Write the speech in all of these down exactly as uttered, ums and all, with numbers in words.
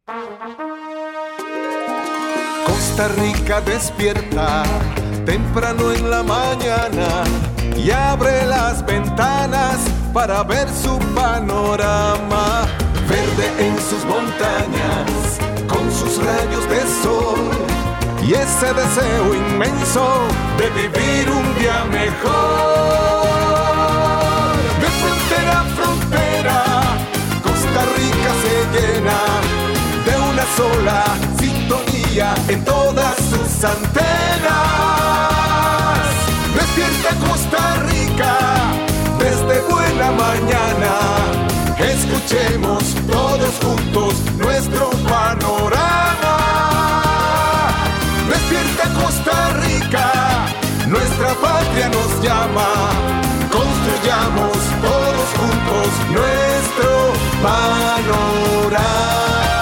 Costa Rica despierta temprano en la mañana y abre las ventanas para ver su panorama. Verde en sus montañas, con sus rayos de sol y ese deseo inmenso de vivir un día mejor. De frontera a frontera, Costa Rica se llena de una sola sintonía en todas sus antenas. Despierta Costa Rica desde buena mañana. Escuchemos todos juntos nuestro panorama. Despierta Costa Rica, nuestra patria nos llama. Construyamos todos juntos nuestro panorama.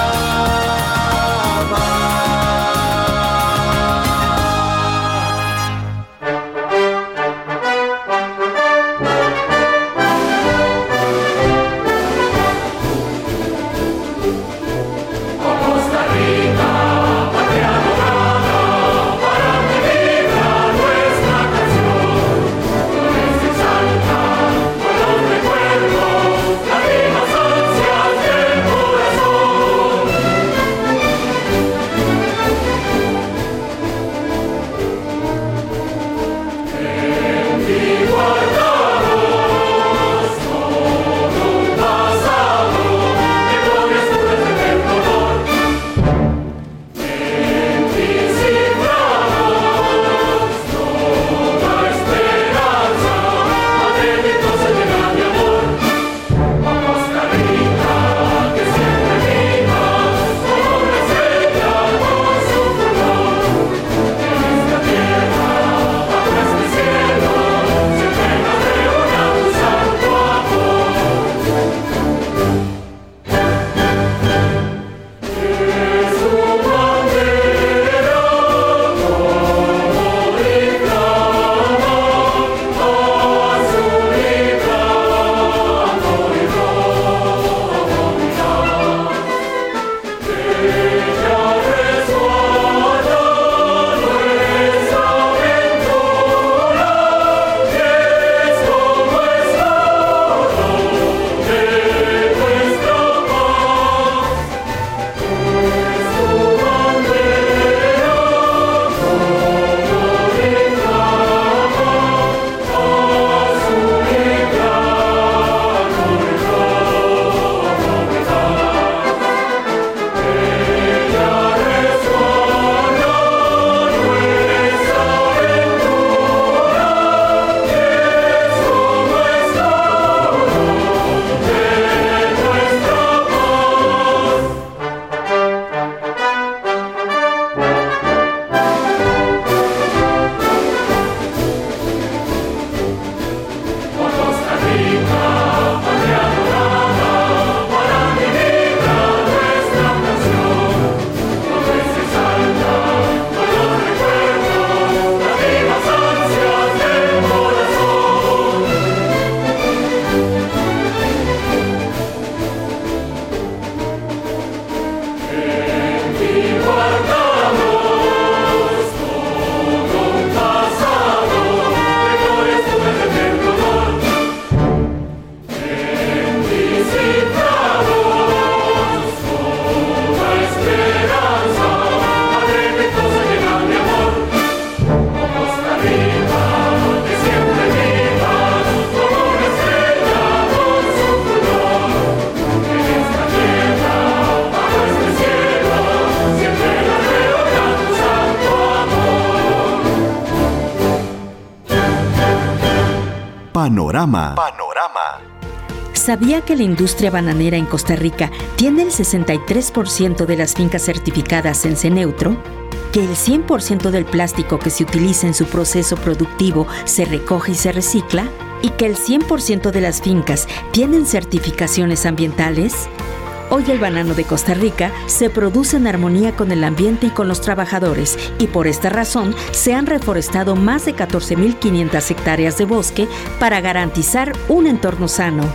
Panorama. Panorama. ¿Sabía que la industria bananera en Costa Rica tiene el sesenta y tres por ciento de las fincas certificadas en C-Neutro? ¿Que el cien por ciento del plástico que se utiliza en su proceso productivo se recoge y se recicla? ¿Y que el cien por ciento de las fincas tienen certificaciones ambientales? Hoy el banano de Costa Rica se produce en armonía con el ambiente y con los trabajadores, y por esta razón se han reforestado más de catorce mil quinientas hectáreas de bosque para garantizar un entorno sano.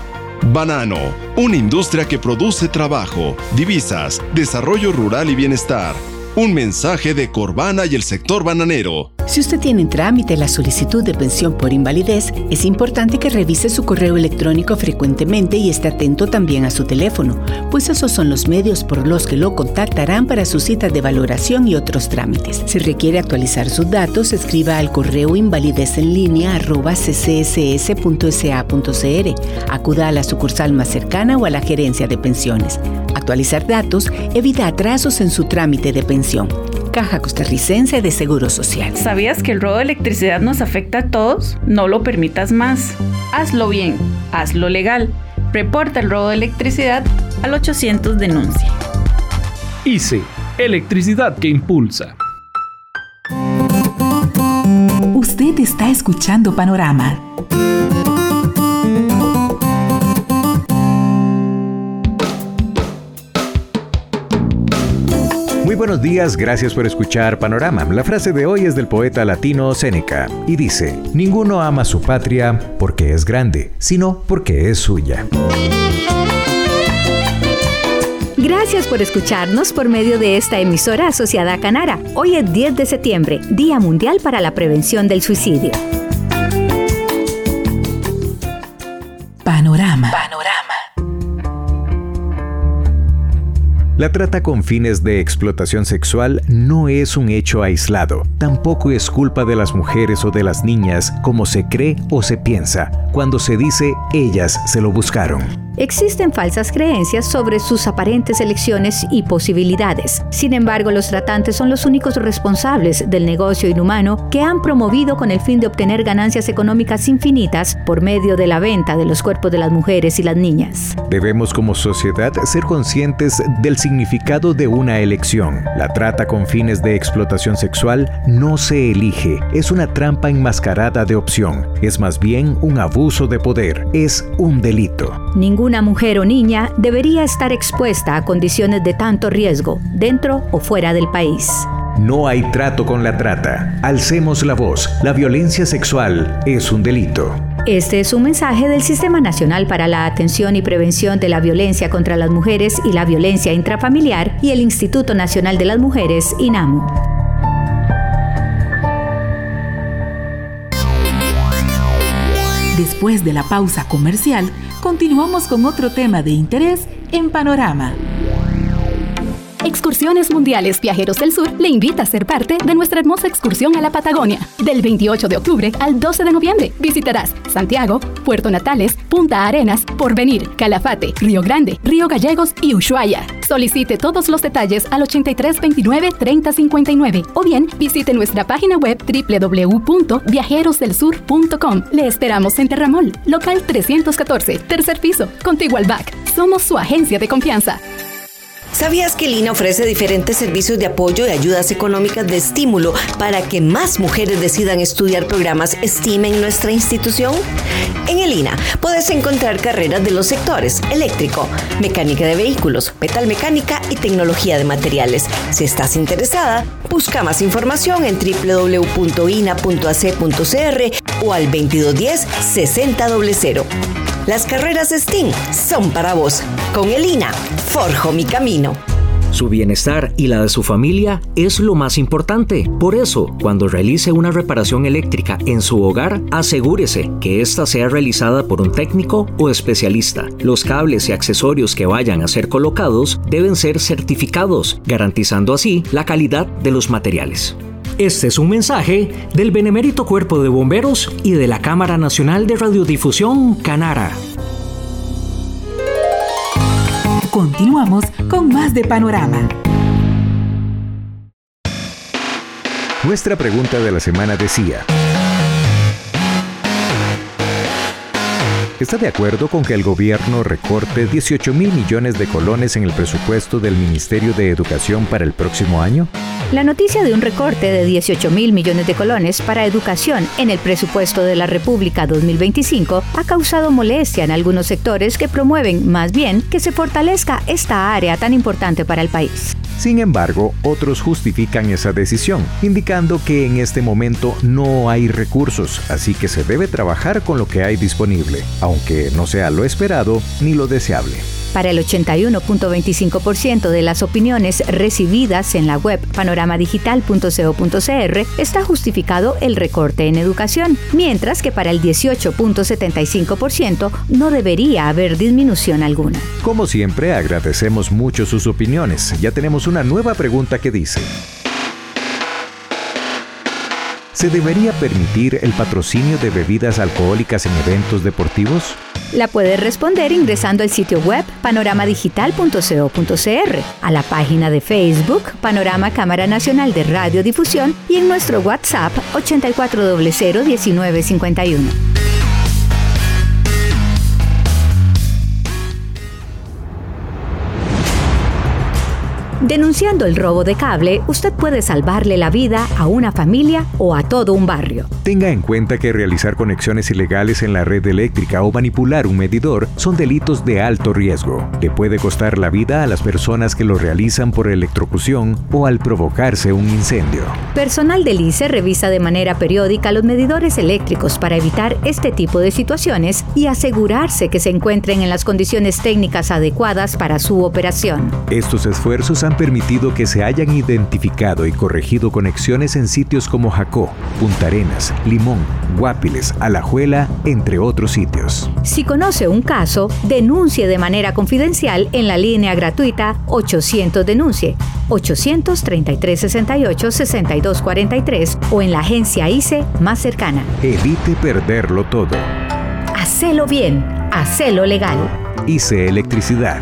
Banano, una industria que produce trabajo, divisas, desarrollo rural y bienestar. Un mensaje de Corbana y el sector bananero. Si usted tiene en trámite la solicitud de pensión por invalidez, es importante que revise su correo electrónico frecuentemente y esté atento también a su teléfono, pues esos son los medios por los que lo contactarán para sus citas de valoración y otros trámites. Si requiere actualizar sus datos, escriba al correo invalidezenlinea arroba c c s s punto s a punto c r. Acuda a la sucursal más cercana o a la gerencia de pensiones. Actualizar datos evita atrasos en su trámite de pensión. Caja Costarricense de Seguro Social. ¿Sabías que el robo de electricidad nos afecta a todos? No lo permitas más. Hazlo bien, hazlo legal. Reporta el robo de electricidad al ochocientos denuncia. I C E, electricidad que impulsa. Usted está escuchando Panorama. Muy buenos días, gracias por escuchar Panorama. La frase de hoy es del poeta latino Séneca y dice: ninguno ama su patria porque es grande, sino porque es suya. Gracias por escucharnos por medio de esta emisora asociada a Canara. Hoy es diez de septiembre, Día Mundial para la Prevención del Suicidio. Panorama. Panorama. La trata con fines de explotación sexual no es un hecho aislado. Tampoco es culpa de las mujeres o de las niñas, como se cree o se piensa, cuando se dice ellas se lo buscaron. Existen falsas creencias sobre sus aparentes elecciones y posibilidades. Sin embargo, los tratantes son los únicos responsables del negocio inhumano que han promovido con el fin de obtener ganancias económicas infinitas por medio de la venta de los cuerpos de las mujeres y las niñas. Debemos como sociedad ser conscientes del significado de una elección. La trata con fines de explotación sexual no se elige, es una trampa enmascarada de opción. Es más bien un abuso de poder, es un delito. Ninguna mujer o niña debería estar expuesta a condiciones de tanto riesgo, dentro o fuera del país. No hay trato con la trata. Alcemos la voz. La violencia sexual es un delito. Este es un mensaje del Sistema Nacional para la Atención y Prevención de la Violencia contra las Mujeres y la Violencia Intrafamiliar y el Instituto Nacional de las Mujeres, INAMU. Después de la pausa comercial, continuamos con otro tema de interés en Panorama. Excursiones Mundiales Viajeros del Sur le invita a ser parte de nuestra hermosa excursión a la Patagonia. Del veintiocho de octubre al doce de noviembre visitarás Santiago, Puerto Natales, Punta Arenas, Porvenir, Calafate, Río Grande, Río Gallegos y Ushuaia. Solicite todos los detalles al ochenta y tres veintinueve treinta cincuenta y nueve o bien visite nuestra página web doble u doble u doble u punto viajeros del sur punto com. Le esperamos en Terramol, local trescientos catorce, tercer piso, contiguo al B A C. Somos su agencia de confianza. ¿Sabías que el I N A ofrece diferentes servicios de apoyo y ayudas económicas de estímulo para que más mujeres decidan estudiar programas STEAM en nuestra institución? En el I N A puedes encontrar carreras de los sectores eléctrico, mecánica de vehículos, metalmecánica y tecnología de materiales. Si estás interesada, busca más información en doble u doble u doble u punto i n a punto a c punto c r o al veintidós diez sesenta cero. Las carreras STEAM son para vos. Con el I N A, forjo mi camino. Su bienestar y la de su familia es lo más importante. Por eso, cuando realice una reparación eléctrica en su hogar, asegúrese que ésta sea realizada por un técnico o especialista. Los cables y accesorios que vayan a ser colocados deben ser certificados, garantizando así la calidad de los materiales. Este es un mensaje del Benemérito Cuerpo de Bomberos y de la Cámara Nacional de Radiodifusión, Canara. Continuamos con más de Panorama. Nuestra pregunta de la semana decía: ¿está de acuerdo con que el gobierno recorte dieciocho mil millones de colones en el presupuesto del Ministerio de Educación para el próximo año? La noticia de un recorte de dieciocho mil millones de colones para educación en el presupuesto de la República dos mil veinticinco ha causado molestia en algunos sectores que promueven, más bien, que se fortalezca esta área tan importante para el país. Sin embargo, otros justifican esa decisión, indicando que en este momento no hay recursos, así que se debe trabajar con lo que hay disponible. Aún aunque no sea lo esperado ni lo deseable. Para el ochenta y uno punto veinticinco por ciento de las opiniones recibidas en la web panorama digital punto co punto cr está justificado el recorte en educación, mientras que para el dieciocho punto setenta y cinco por ciento no debería haber disminución alguna. Como siempre, agradecemos mucho sus opiniones. Ya tenemos una nueva pregunta que dice: ¿se debería permitir el patrocinio de bebidas alcohólicas en eventos deportivos? La puedes responder ingresando al sitio web panorama digital punto co punto cr, a la página de Facebook Panorama Cámara Nacional de Radiodifusión y en nuestro WhatsApp ochenta y cuatro cero cero diecinueve cincuenta y uno. Denunciando el robo de cable, usted puede salvarle la vida a una familia o a todo un barrio. Tenga en cuenta que realizar conexiones ilegales en la red eléctrica o manipular un medidor son delitos de alto riesgo. Le puede costar la vida a las personas que lo realizan por electrocución o al provocarse un incendio. Personal del I C E revisa de manera periódica los medidores eléctricos para evitar este tipo de situaciones y asegurarse que se encuentren en las condiciones técnicas adecuadas para su operación. Estos esfuerzos han permitido que se hayan identificado y corregido conexiones en sitios como Jacó, Punta Arenas, Limón, Guapiles, Alajuela, entre otros sitios. Si conoce un caso, denuncie de manera confidencial en la línea gratuita ochocientos denuncie, ochocientos treinta y tres sesenta y ocho sesenta y dos cuarenta y tres o en la agencia I C E más cercana. Evite perderlo todo. Hacelo bien, hacelo legal. I C E Electricidad.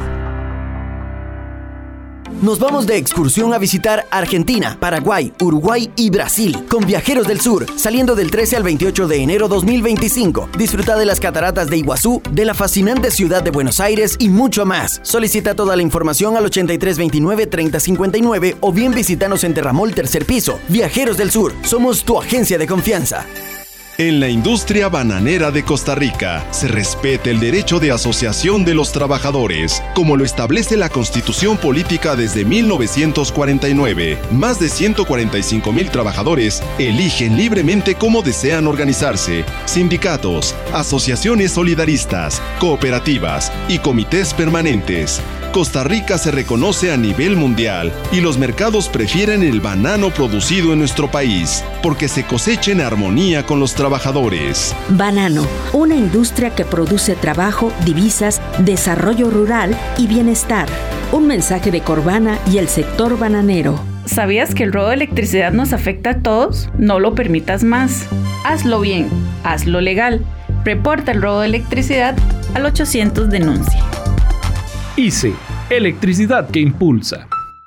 Nos vamos de excursión a visitar Argentina, Paraguay, Uruguay y Brasil con Viajeros del Sur, saliendo del trece al veintiocho de enero dos mil veinticinco. Disfruta de las cataratas de Iguazú, de la fascinante ciudad de Buenos Aires y mucho más. Solicita toda la información al ochenta y tres veintinueve treinta cincuenta y nueve o bien visítanos en Terramol tercer piso. Viajeros del Sur, somos tu agencia de confianza. En la industria bananera de Costa Rica se respeta el derecho de asociación de los trabajadores, como lo establece la Constitución Política desde mil novecientos cuarenta y nueve. Más de ciento cuarenta y cinco mil trabajadores eligen libremente cómo desean organizarse. Sindicatos, asociaciones solidaristas, cooperativas y comités permanentes. Costa Rica se reconoce a nivel mundial y los mercados prefieren el banano producido en nuestro país porque se cosecha en armonía con los trabajadores. Banano, una industria que produce trabajo, divisas, desarrollo rural y bienestar. Un mensaje de Corvana y el sector bananero. ¿Sabías que el robo de electricidad nos afecta a todos? No lo permitas más. Hazlo bien, hazlo legal. Reporta el robo de electricidad al ochocientos denuncie. I C E, electricidad que impulsa.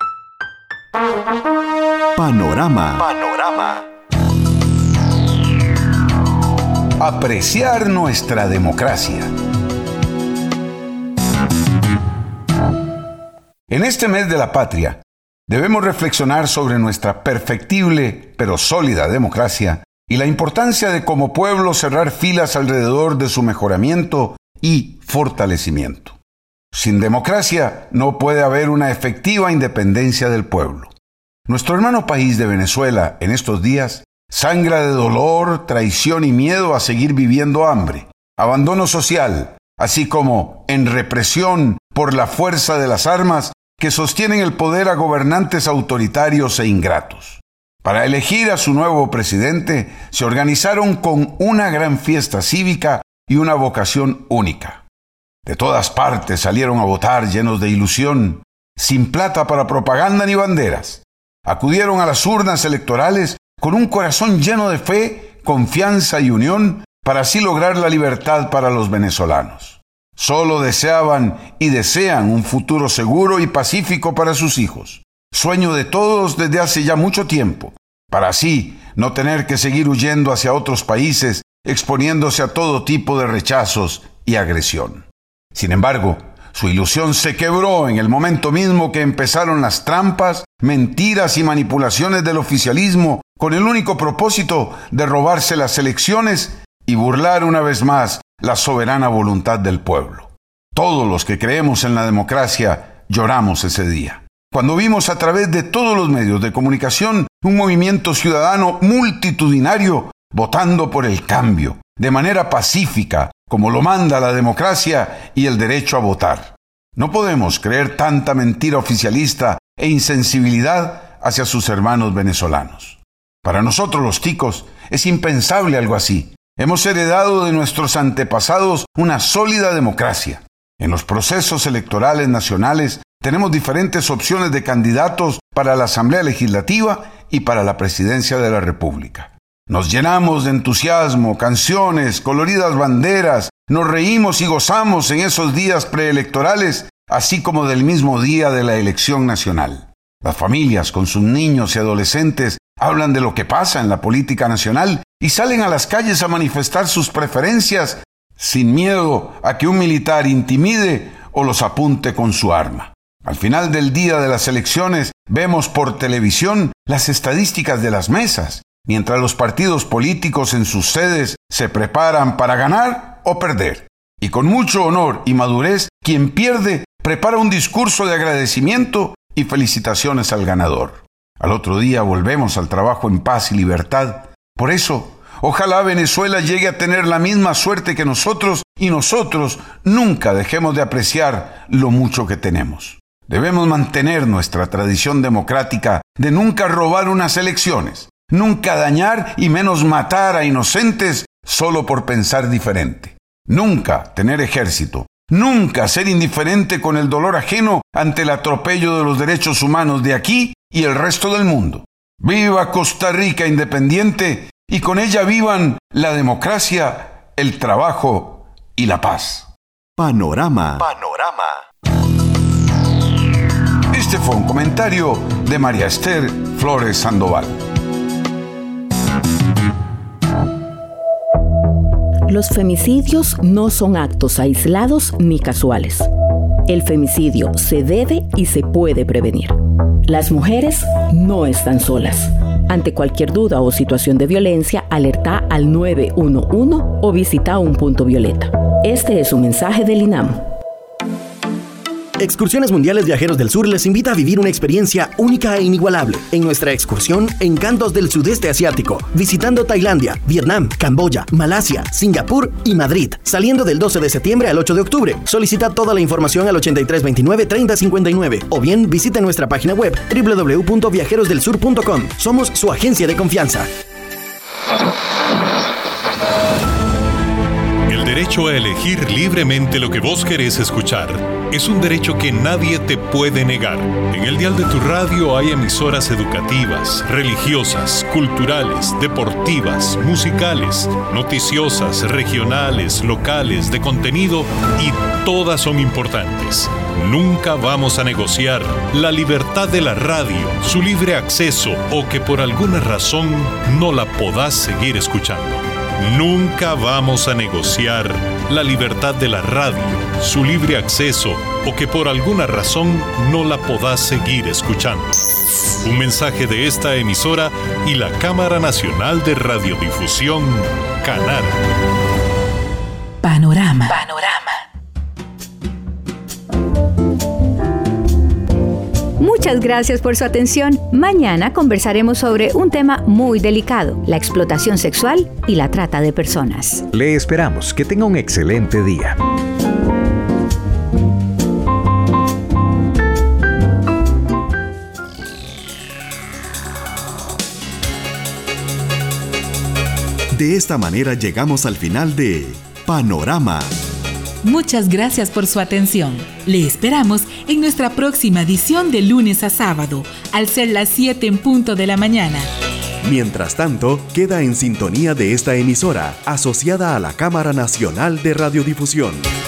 Panorama. Panorama. Apreciar nuestra democracia. En este mes de la patria, debemos reflexionar sobre nuestra perfectible pero sólida democracia y la importancia de como pueblo cerrar filas alrededor de su mejoramiento y fortalecimiento. Sin democracia no puede haber una efectiva independencia del pueblo. Nuestro hermano país de Venezuela, en estos días, sangra de dolor, traición y miedo a seguir viviendo hambre, abandono social, así como en represión por la fuerza de las armas que sostienen el poder a gobernantes autoritarios e ingratos. Para elegir a su nuevo presidente, se organizaron con una gran fiesta cívica y una vocación única. De todas partes salieron a votar llenos de ilusión, sin plata para propaganda ni banderas. Acudieron a las urnas electorales con un corazón lleno de fe, confianza y unión para así lograr la libertad para los venezolanos. Solo deseaban y desean un futuro seguro y pacífico para sus hijos, sueño de todos desde hace ya mucho tiempo, para así no tener que seguir huyendo hacia otros países, exponiéndose a todo tipo de rechazos y agresión. Sin embargo, su ilusión se quebró en el momento mismo que empezaron las trampas, mentiras y manipulaciones del oficialismo con el único propósito de robarse las elecciones y burlar una vez más la soberana voluntad del pueblo. Todos los que creemos en la democracia lloramos ese día, cuando vimos a través de todos los medios de comunicación un movimiento ciudadano multitudinario votando por el cambio, de manera pacífica, como lo manda la democracia y el derecho a votar. No podemos creer tanta mentira oficialista e insensibilidad hacia sus hermanos venezolanos. Para nosotros los ticos es impensable algo así. Hemos heredado de nuestros antepasados una sólida democracia. En los procesos electorales nacionales tenemos diferentes opciones de candidatos para la Asamblea Legislativa y para la Presidencia de la República. Nos llenamos de entusiasmo, canciones, coloridas banderas, nos reímos y gozamos en esos días preelectorales, así como del mismo día de la elección nacional. Las familias con sus niños y adolescentes hablan de lo que pasa en la política nacional y salen a las calles a manifestar sus preferencias sin miedo a que un militar intimide o los apunte con su arma. Al final del día de las elecciones vemos por televisión las estadísticas de las mesas, mientras los partidos políticos en sus sedes se preparan para ganar o perder. Y con mucho honor y madurez, quien pierde prepara un discurso de agradecimiento y felicitaciones al ganador. Al otro día volvemos al trabajo en paz y libertad. Por eso, ojalá Venezuela llegue a tener la misma suerte que nosotros y nosotros nunca dejemos de apreciar lo mucho que tenemos. Debemos mantener nuestra tradición democrática de nunca robar unas elecciones, nunca dañar y menos matar a inocentes solo por pensar diferente. Nunca tener ejército, nunca ser indiferente con el dolor ajeno ante el atropello de los derechos humanos de aquí y el resto del mundo. ¡Viva Costa Rica independiente! Y con ella vivan la democracia, el trabajo y la paz. Panorama. Panorama. Este fue un comentario de María Esther Flores Sandoval. Los femicidios no son actos aislados ni casuales. El femicidio se debe y se puede prevenir. Las mujeres no están solas. Ante cualquier duda o situación de violencia, alerta al nueve uno uno o visita un punto violeta. Este es un mensaje del INAM. Excursiones Mundiales Viajeros del Sur les invita a vivir una experiencia única e inigualable en nuestra excursión Encantos del Sudeste Asiático, visitando Tailandia, Vietnam, Camboya, Malasia, Singapur y Madrid, saliendo del doce de septiembre al ocho de octubre. Solicita toda la información al ochenta y tres veintinueve treinta cincuenta y nueve o bien visite nuestra página web doble u doble u doble u punto viajeros del sur punto com. Somos su agencia de confianza. El derecho a elegir libremente lo que vos querés escuchar es un derecho que nadie te puede negar. En el dial de tu radio hay emisoras educativas, religiosas, culturales, deportivas, musicales, noticiosas, regionales, locales, de contenido, y todas son importantes. Nunca vamos a negociar la libertad de la radio, su libre acceso o que por alguna razón no la podás seguir escuchando. Nunca vamos a negociar la libertad de la radio, su libre acceso o que por alguna razón no la podás seguir escuchando. Un mensaje de esta emisora y la Cámara Nacional de Radiodifusión, CANAR. Panorama. Panorama. Muchas gracias por su atención. Mañana conversaremos sobre un tema muy delicado, la explotación sexual y la trata de personas. Le esperamos. Que tenga un excelente día. De esta manera llegamos al final de Panorama. Muchas gracias por su atención. Le esperamos en nuestra próxima edición de lunes a sábado, al ser las siete en punto de la mañana. Mientras tanto, queda en sintonía de esta emisora, asociada a la Cámara Nacional de Radiodifusión.